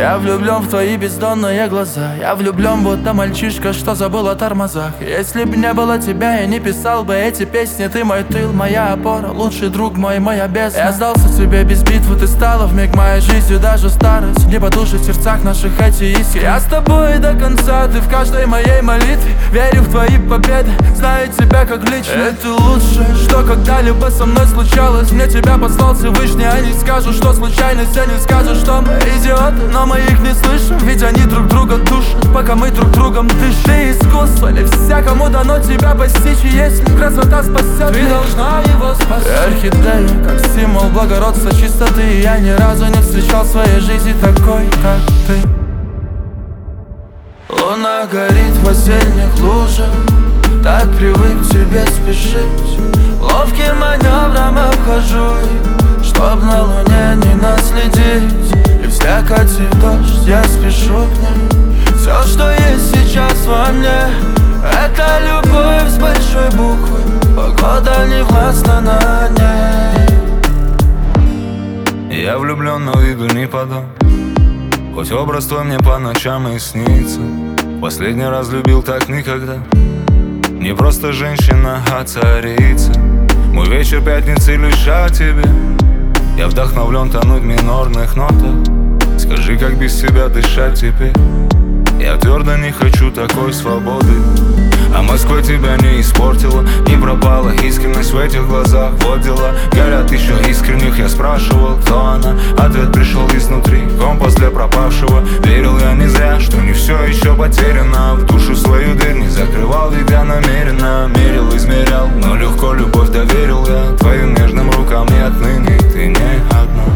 Я влюблен в твои бездонные глаза. Я влюблен, будто мальчишка, что забыл о тормозах. Если б не было тебя, я не писал бы эти песни. Ты мой тыл, моя опора, лучший друг мой, моя бездна. Я сдался тебе без битвы, ты стала вмиг моей жизнью, даже старость не потушит в сердцах наших эти искры. Я с тобой до конца, ты в каждой моей молитве. Верю в твои победы, знаю тебя как лично. Это лучшее, что когда-либо со мной случалось. Мне тебя послал Всевышний, они скажут, что случайность. Они скажут, что мы идиоты, но мы их не слышим, ведь они друг друга душат, пока мы друг другом дышим. Ты искусство, ли всякому дано тебя постичь. И если красота спасет, ты должна его спасти. Орхидея, как символ благородства, чистоты. Я ни разу не встречал в своей жизни такой, как ты. Луна горит в осенних лужах, так привык к тебе спешить. Ловким маневром обхожу их, чтоб на луне не наследить. И в слякоти дождь, я спешу к ней. Все, что есть сейчас во мне, это любовь с большой буквы. Погода не властна над ней. Я влюблен, но виду не подам, хоть образ твой мне по ночам и снится. Последний раз любил так никогда. Не просто женщина, а царица. Мой вечер пятницы лишь о тебе. Я вдохновлен тонуть в минорных нотах. Скажи, как без тебя дышать теперь? Я твердо не хочу такой свободы. А Москва тебя не испортила, не пропала искренность в этих глазах. Вот дела горят еще искренних. Я спрашивал, кто она, ответ пришел изнутри. Компас для пропавшего. Верил я не зря, что не все еще потеряно. В душу свою дверь не закрывал, ведь я намеренно мерил, измерял, но легко любовь доверил я твоим нежным рукам. И отныне ты не одна.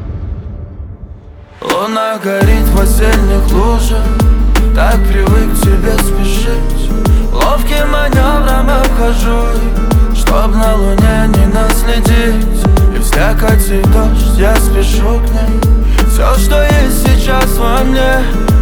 Луна горит в осенних лужах, так привык к тебе спешить. Ловким маневром обхожу их, чтоб на луне не наследить. И в слякоти дождь, я спешу к ней. Все, что есть сейчас во мне,